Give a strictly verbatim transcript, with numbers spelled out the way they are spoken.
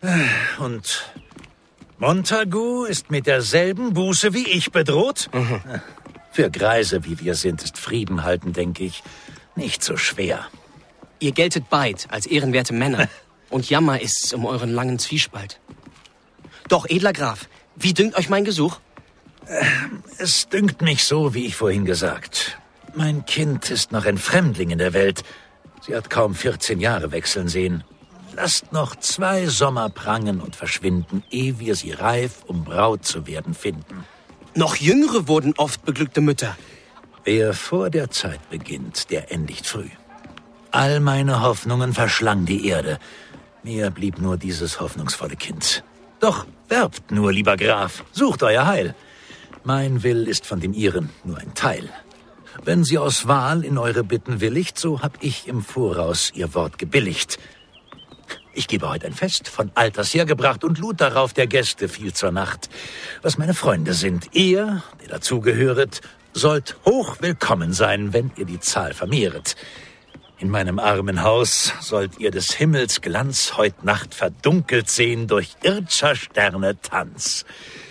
Und Montagu ist mit derselben Buße wie ich bedroht? Mhm. Für Greise, wie wir sind, ist Frieden halten, denke ich, nicht so schwer. Ihr geltet beid als ehrenwerte Männer. Und Jammer ist's um euren langen Zwiespalt. Doch, edler Graf, wie dünkt euch mein Gesuch? Es dünkt mich so, wie ich vorhin gesagt. Mein Kind ist noch ein Fremdling in der Welt. Sie hat kaum vierzehn Jahre wechseln sehen. Lasst noch zwei Sommer prangen und verschwinden, ehe wir sie reif, um Braut zu werden, finden. Noch Jüngere wurden oft beglückte Mütter. Wer vor der Zeit beginnt, der endigt früh. All meine Hoffnungen verschlang die Erde. Mir blieb nur dieses hoffnungsvolle Kind. Doch werbt nur, lieber Graf, sucht euer Heil. Mein Will ist von dem Ihren nur ein Teil. Wenn sie aus Wahl in eure Bitten willigt, so hab ich im Voraus ihr Wort gebilligt. Ich gebe heute ein Fest, von alters hergebracht, und lud darauf der Gäste viel zur Nacht. Was meine Freunde sind, ihr, der dazugehöret, sollt hoch willkommen sein, wenn ihr die Zahl vermehret. In meinem armen Haus sollt ihr des Himmels Glanz heut Nacht verdunkelt sehen durch ird'scher Sterne Tanz.